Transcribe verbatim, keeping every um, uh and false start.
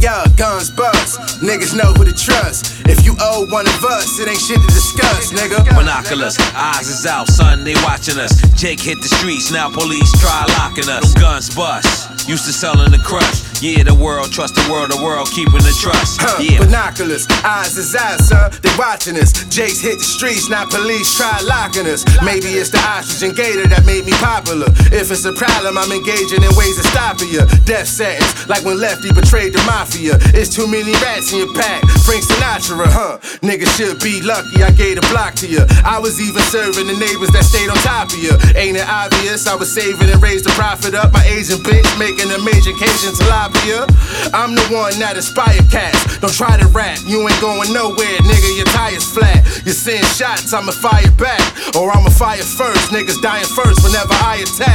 up, guns bust. Niggas know who to trust. If you owe one of us, it ain't shit to discuss, nigga. Binoculars, eyes is out, son, they watching us. Jake hit the streets, now police try locking us. Them guns bust, used to selling the crush. Yeah, the world, trust the world, the world keeping the trust. Huh, yeah. Binoculars, eyes is out, son, they watching us. Jake's hit the streets, now police try locking us. Maybe it's the oxygen gator that made me popular. If it's a problem, I'm engaging in ways of stopping you. Death sentence, like when Lefty betrayed the mafia. It's too many rats in your pack, Frank Sinatra, huh? Niggas should be lucky I gave a block to you. I was even serving the neighbors that stayed on top of you. Ain't it obvious? I was saving and raised the profit up. My Asian bitch making a major occasion tilapia. I'm the one that inspired cats. Don't try to rap, you ain't going nowhere, nigga. Your tire's flat. You're seeing shots, I'ma fire back, or I'ma fire first. Niggas dying first whenever I attack.